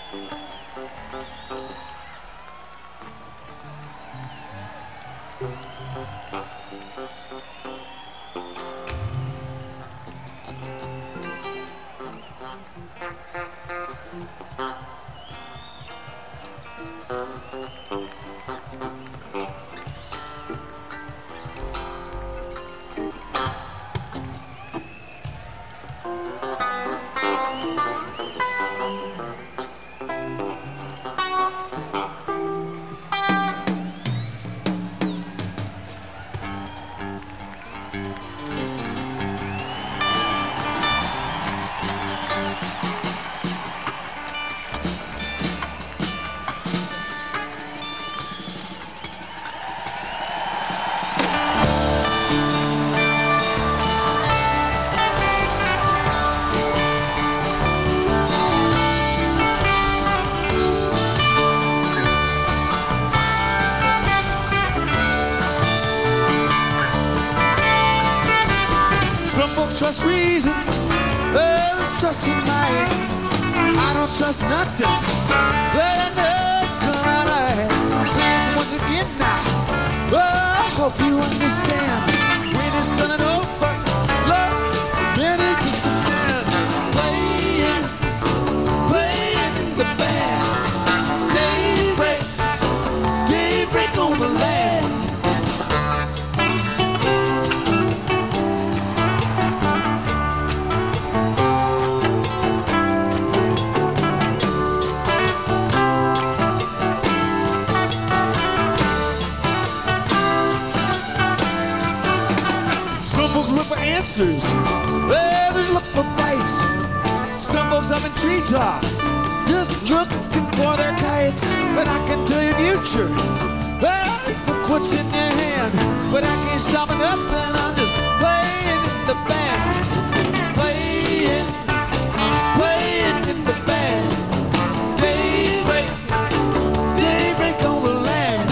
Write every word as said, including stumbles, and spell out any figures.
Trust reason, others trust your mind. I don't trust nothing, but I know it's gonna lie. Saying once again now, oh, I hope you understand. When it's done and over, love, man is just a man playing, playing in the band. Daybreak, daybreak on the land. Answers, others look for fights. Some folks up in treetops, just looking for their kites. But I can tell you future, oh, look what's in your hand. But I can't stop nothing, I'm just playing in the band. Playing, playing in the band. Daybreak, daybreak on the land.